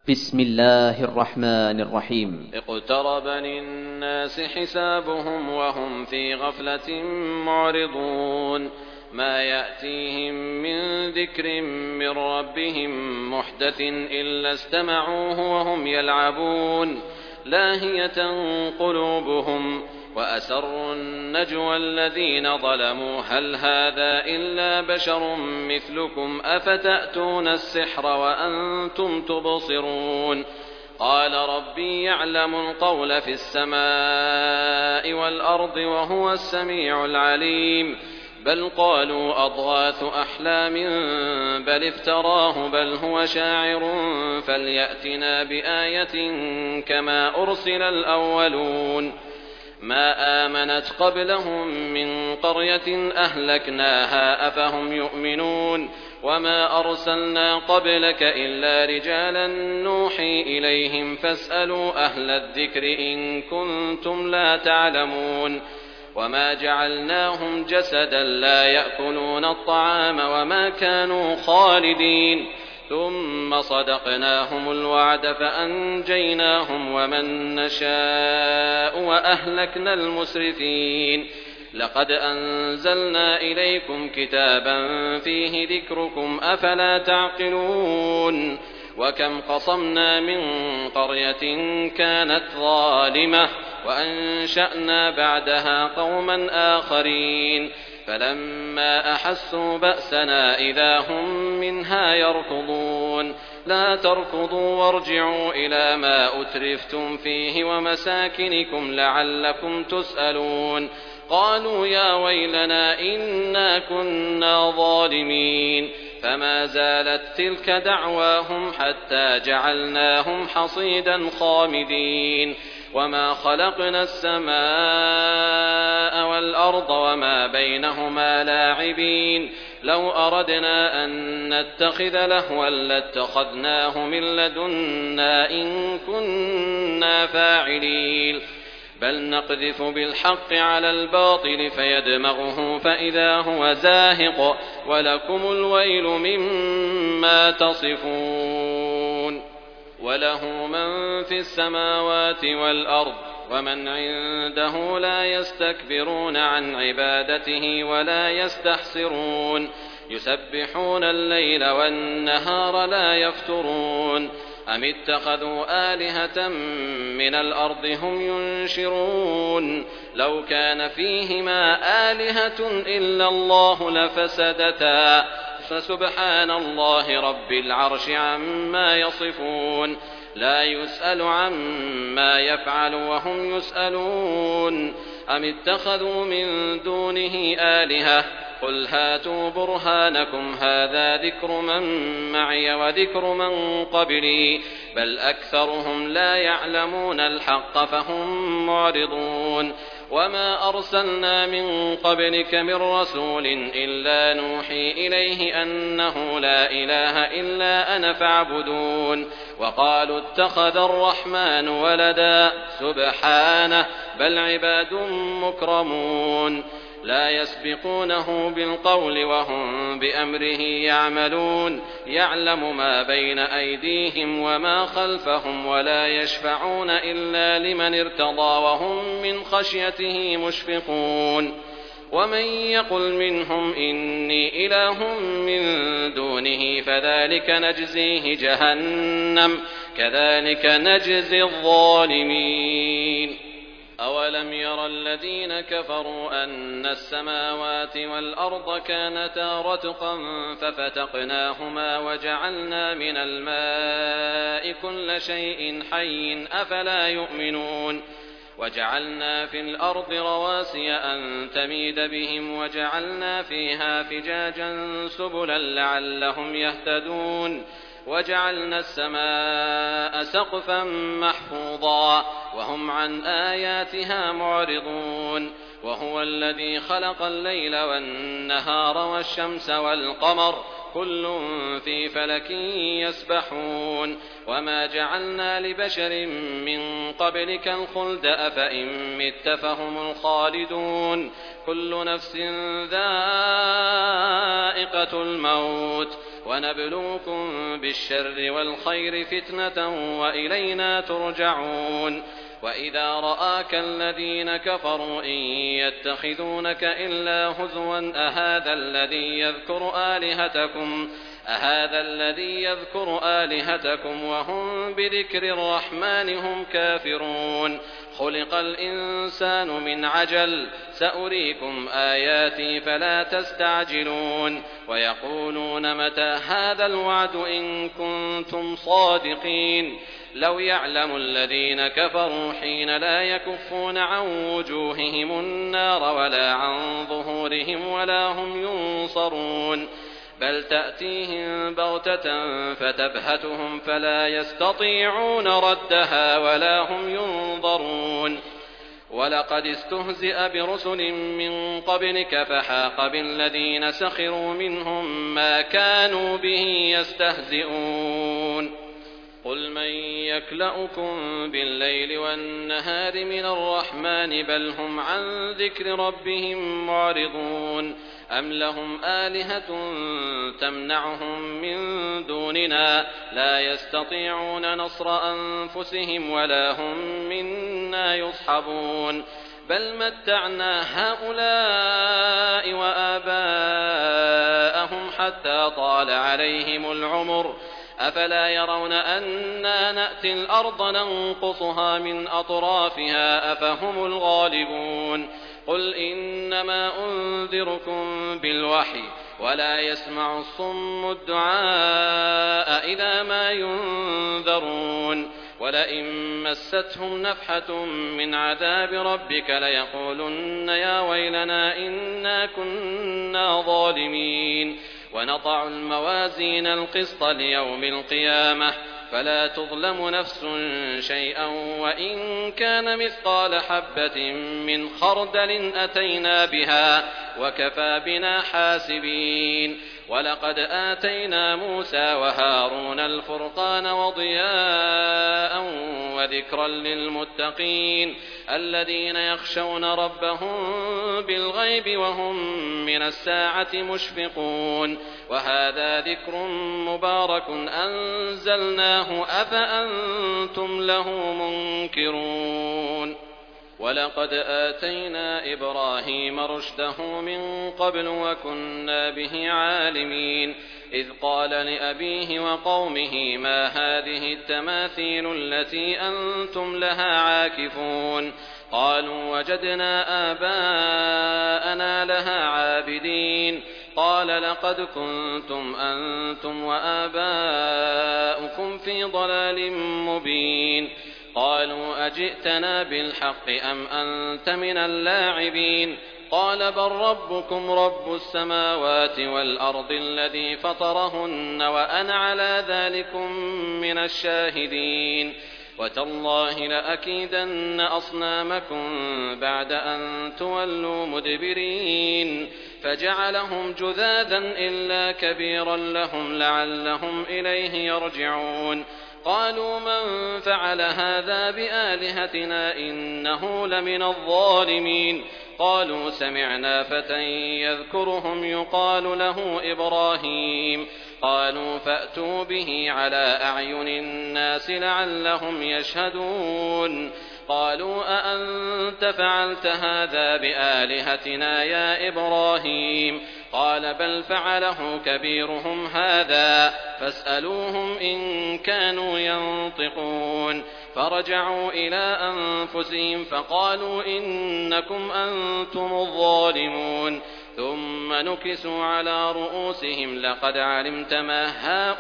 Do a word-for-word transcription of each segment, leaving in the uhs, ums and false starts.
بسم الله الرحمن الرحيم. اقترب للناس حسابهم وهم في غفلة معرضون. ما يأتيهم من ذكر من ربهم محدث إلا استمعوه وهم يلعبون لاهية قلوبهم وأسروا النجوى الذين ظلموا هل هذا إلا بشر مثلكم أفتأتون السحر وأنتم تبصرون. قال ربي يعلم القول في السماء والأرض وهو السميع العليم. بل قالوا أضغاث أحلام بل افتراه بل هو شاعر فليأتنا بآية كما أرسل الأولون. ما آمنت قبلهم من قرية أهلكناها أفهم يؤمنون. وما أرسلنا قبلك إلا رجالا نوحي إليهم فاسألوا أهل الذكر إن كنتم لا تعلمون. وما جعلناهم جسدا لا يأكلون الطعام وما كانوا خالدين. ثم صدقناهم الوعد فأنجيناهم ومن نشاء وأهلكنا المسرفين. لقد أنزلنا إليكم كتابا فيه ذكركم أفلا تعقلون. وكم قصمنا من قرية كانت ظالمة وأنشأنا بعدها قوما آخرين فلما أحسوا بأسنا إذا هم منها يركضون. لا تركضوا وارجعوا إلى ما أترفتم فيه ومساكنكم لعلكم تسألون. قالوا يا ويلنا إنا كنا ظالمين. فما زالت تلك دعواهم حتى جعلناهم حصيدا خامدين. وما خلقنا السماء والأرض وما بينهما لاعبين. لو أردنا أن نتخذ لهوا لاتخذناه من لدنا إن كنا فاعلين. بل نقذف بالحق على الباطل فيدمغه فإذا هو زاهق ولكم الويل مما تصفون. وله من في السماوات والأرض ومن عنده لا يستكبرون عن عبادته ولا يستحسرون. يسبحون الليل والنهار لا يفترون. أم اتخذوا آلهة من الأرض هم ينشرون. لو كان فيهما آلهة إلا الله لفسدتا فسبحان الله رب العرش عما يصفون. لا يسأل عما يفعل وهم يسألون. أم اتخذوا من دونه آلهة قل هاتوا برهانكم هذا ذكر من معي وذكر من قبلي بل أكثرهم لا يعلمون الحق فهم معرضون. وما أرسلنا من قبلك من رسول إلا نوحي إليه أنه لا إله إلا أنا فاعبدون. وقالوا اتخذ الرحمن ولدا سبحانه بل عباد مكرمون. لا يسبقونه بالقول وهم بأمره يعملون. يعلم ما بين أيديهم وما خلفهم ولا يشفعون إلا لمن ارتضى وهم من خشيته مشفقون. ومن يقل منهم إني إله من دونه فذلك نجزيه جهنم كذلك نجزي الظالمين. أولم ير الذين كفروا أن السماوات والأرض كانتا رتقا ففتقناهما وجعلنا من الماء كل شيء حي أفلا يؤمنون. وجعلنا في الأرض رواسي أن تميد بهم وجعلنا فيها فجاجا سبلا لعلهم يهتدون. وجعلنا السماء سقفا محفوظا وهم عن آياتها معرضون. وهو الذي خلق الليل والنهار والشمس والقمر كل في فلك يسبحون. وما جعلنا لبشر من قبلك الخلد أفإن مت فهم الخالدون. كل نفس ذائقة الموت ونبلوكم بالشر والخير فتنة وإلينا ترجعون وإذا رآك الذين كفروا إن يتخذونك إلا هزوا أهذا الذي يذكر آلهتكم أهذا الذي يذكر آلهتكم وهم بذكر الرحمن هم كافرون خلق الإنسان من عجل سأريكم آياتي فلا تستعجلون ويقولون متى هذا الوعد إن كنتم صادقين لو يعلم الذين كفروا حين لا يكفون عن وجوههم النار ولا عن ظهورهم ولا هم ينصرون بل تأتيهم بغتة فتبهتهم فلا يستطيعون ردها ولا هم ينظرون ولقد استهزئ برسل من قبلك فحاق بالذين سخروا منهم ما كانوا به يستهزئون قل من يكلؤكم بالليل والنهار من الرحمن بل هم عن ذكر ربهم معرضون أم لهم آلهة تمنعهم من دوننا لا يستطيعون نصر أنفسهم ولا هم منا يصحبون بل متعنا هؤلاء وآباءهم حتى طال عليهم العمر أفلا يرون أنا نأتي الأرض ننقصها من أطرافها أفهم الغالبون قل إنما أنذركم بالوحي ولا يسمع الصم الدعاء إذا ما ينذرون ولئن مستهم نفحة من عذاب ربك ليقولن يا ويلنا إنا كنا ظالمين ونضع الموازين القسط ليوم القيامة فلا تظلم نفس شيئا وإن كان مثقال حبة من خردل أتينا بها وكفى بنا حاسبين ولقد آتينا موسى وهارون الفرقان وضياء وذكرا للمتقين الذين يخشون ربهم بالغيب وهم من الساعة مشفقون وهذا ذكر مبارك أنزلناه أفأنتم له منكرون ولقد آتينا إبراهيم رشده من قبل وكنا به عالمين إذ قال لأبيه وقومه ما هذه التماثيل التي أنتم لها عاكفون قالوا وجدنا آباءنا لها عابدين قال لقد كنتم أنتم وآباؤكم في ضلال مبين قالوا أجئتنا بالحق أم أنت من اللاعبين قال بل ربكم رب السماوات والأرض الذي فطرهن وأنا على ذلكم من الشاهدين وتالله لأكيدن أصنامكم بعد أن تولوا مدبرين فجعلهم جذاذا إلا كبيرا لهم لعلهم إليه يرجعون قالوا من فعل هذا بآلهتنا إنه لمن الظالمين قالوا سمعنا فتى يذكرهم يقال له إبراهيم قالوا فأتوا به على أعين الناس لعلهم يشهدون قالوا أأنت فعلت هذا بآلهتنا يا إبراهيم قال بل فعله كبيرهم هذا فاسألوهم إن كانوا ينطقون فرجعوا إلى أنفسهم فقالوا إنكم أنتم الظالمون ثم نكسوا على رؤوسهم لقد علمت ما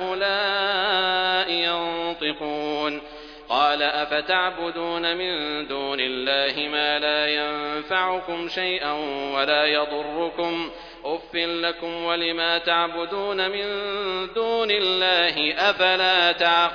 هؤلاء ينطقون قال أفتعبدون من دون الله ما لا ينفعكم شيئا ولا يضركم أف لكم ولما تعبدون من دون الله أفلا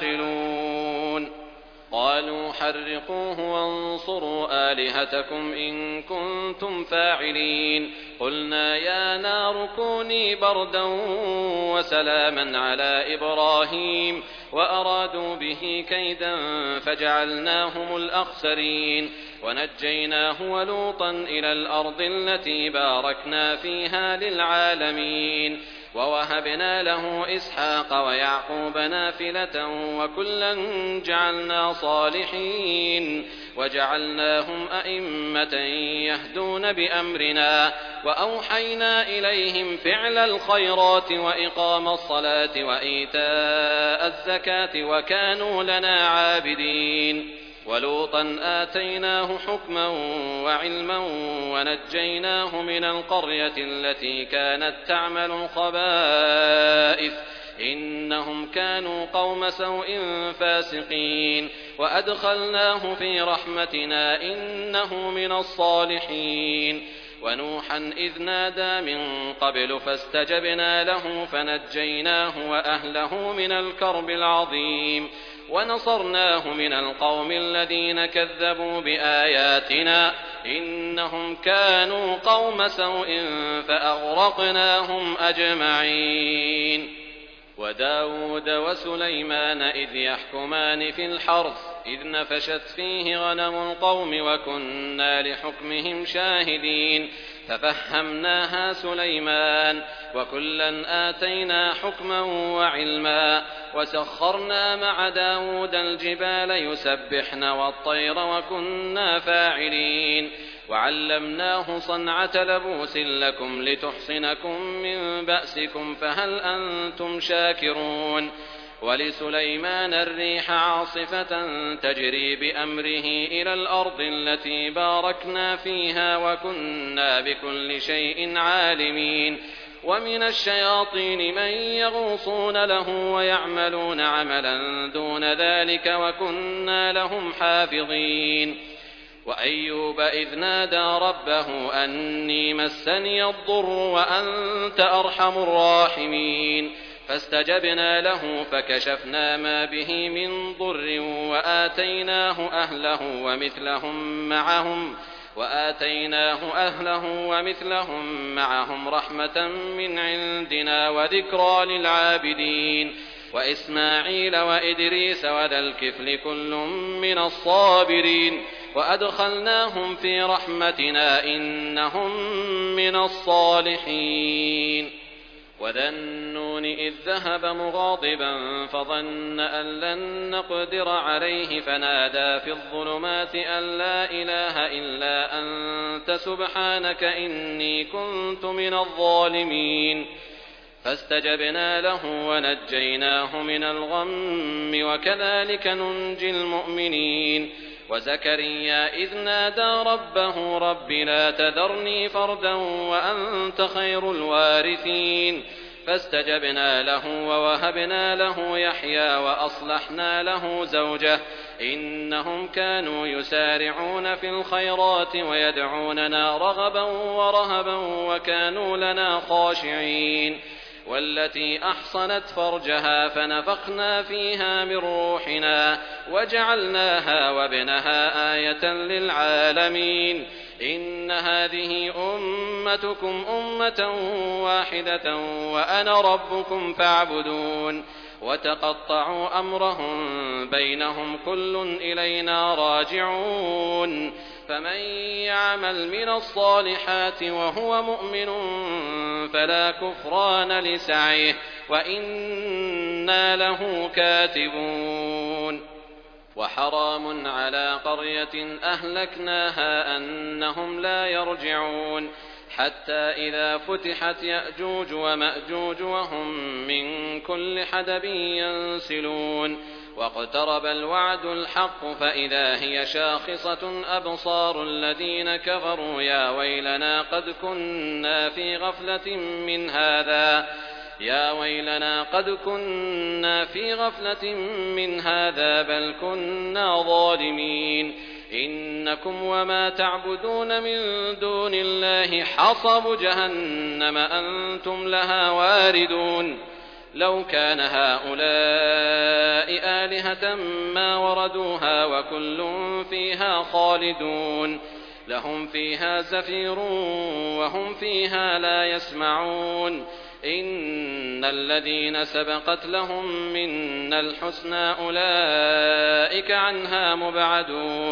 تعقلون قالوا حرقوه وانصروا آلهتكم إن كنتم فاعلين قلنا يا نار كوني بردا وسلاما على إبراهيم وأرادوا به كيدا فجعلناهم الأخسرين ونجيناه ولوطا إلى الأرض التي باركنا فيها للعالمين ووهبنا له إسحاق ويعقوب نافلة وكلا جعلنا صالحين وجعلناهم أئمة يهدون بأمرنا وأوحينا إليهم فعل الخيرات وإقام الصلاة وإيتاء الزكاة وكانوا لنا عابدين ولوطا آتيناه حكما وعلما ونجيناه من القرية التي كانت تعمل الخبائث إنهم كانوا قوم سوء فاسقين وأدخلناه في رحمتنا إنه من الصالحين ونوحا إذ نادى من قبل فاستجبنا له فنجيناه وأهله من الكرب العظيم ونصرناه من القوم الذين كذبوا بآياتنا إنهم كانوا قوم سوء فأغرقناهم أجمعين وداود وسليمان إذ يحكمان في الحرث إذ نفشت فيه غنم القوم وكنا لحكمهم شاهدين ففهمناها سليمان وكلا آتينا حكما وعلما وسخرنا مع داود الجبال يسبحن والطير وكنا فاعلين وعلمناه صنعة لبوس لكم لتحصنكم من بأسكم فهل أنتم شاكرون ولسليمان الريح عاصفة تجري بأمره إلى الأرض التي باركنا فيها وكنا بكل شيء عالمين ومن الشياطين من يغوصون له ويعملون عملا دون ذلك وكنا لهم حافظين وأيوب إذ نادى ربه أني مسني الضر وأنت أرحم الراحمين فاستجبنا له فكشفنا ما به من ضر وآتيناه أهله ومثلهم معهم وآتيناه أهله ومثلهم معهم رحمة من عندنا وذكرى للعابدين وإسماعيل وإدريس وذا الكفل كل من الصابرين وأدخلناهم في رحمتنا إنهم من الصالحين وذا النون إذ ذهب مغاضبا فظن أن لن نقدر عليه فنادى في الظلمات أن لا إله إلا أنت سبحانك إني كنت من الظالمين فاستجبنا له ونجيناه من الغم وكذلك ننجي المؤمنين وزكريا إذ نادى ربه رب لا تذرني فردا وأنت خير الوارثين فاستجبنا له ووهبنا له يحيى وأصلحنا له زوجه إنهم كانوا يسارعون في الخيرات ويدعوننا رغبا ورهبا وكانوا لنا خاشعين والتي أحصنت فرجها فنفخنا فيها من روحنا وجعلناها وابنها آية للعالمين إن هذه أمتكم أمة واحدة وأنا ربكم فاعبدون وتقطعوا أمرهم بينهم كل إلينا راجعون فمن يعمل من الصالحات وهو مؤمن فلا كفران لسعيه وإنا له كاتبون وحرام على قرية أهلكناها أنهم لا يرجعون حتى إذا فتحت يأجوج ومأجوج وهم من كل حدب ينسلون واقترب الوعد الحق فإذا هي شاخصة أبصار الذين كفروا يا ويلنا قد كنا في غفلة من هذا يا ويلنا قد كنا في غفلة من هذا بل كنا ظالمين إنكم وما تعبدون من دون الله حصب جهنم أنتم لها واردون لو كان هؤلاء آلهة ما وردوها وكل فيها خالدون لهم فيها زفير وهم فيها لا يسمعون إن الذين سبقت لهم منا الحسنى أولئك عنها مبعدون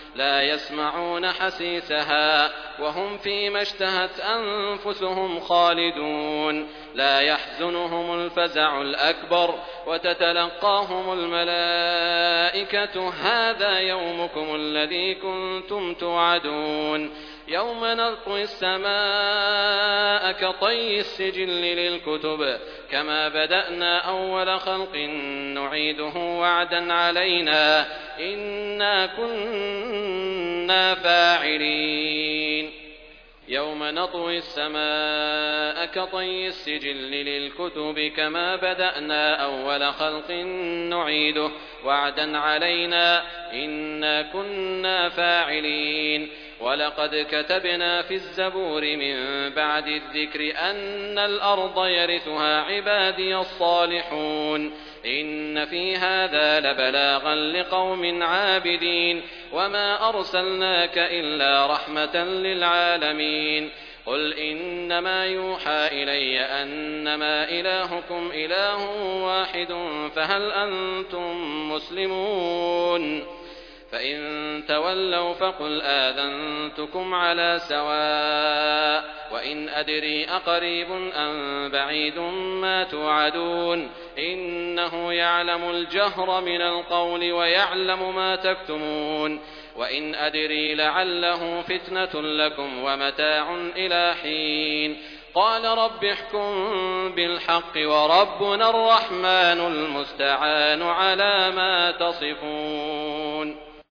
لا يسمعون حسيسها وهم فيما اشتهت أنفسهم خالدون لا يحزنهم الفزع الأكبر وتتلقاهم الملائكة هذا يومكم الذي كنتم توعدون يوم نطوي السماء كطي السجل للكتب كما بدأنا أول خلق نعيده وعدا علينا إنا كنا فاعلين يوم نطوي السماء كطي السجل للكتب كما بدأنا أول خلق نعيده وعدا علينا إنا كنا فاعلين ولقد كتبنا في الزبور من بعد الذكر أن الأرض يرثها عبادي الصالحون إن في هذا لبلاغا لقوم عابدين وما أرسلناك إلا رحمة للعالمين قل إنما يوحى إلي أنما إلهكم إله واحد فهل أنتم مسلمون فإن تولوا فقل آذنتكم على سواء وإن أدري أقريب أم بعيد ما توعدون إنه يعلم الجهر من القول ويعلم ما تكتمون وإن أدري لعله فتنة لكم ومتاع إلى حين قال رب احكم بالحق وربنا الرحمن المستعان على ما تصفون.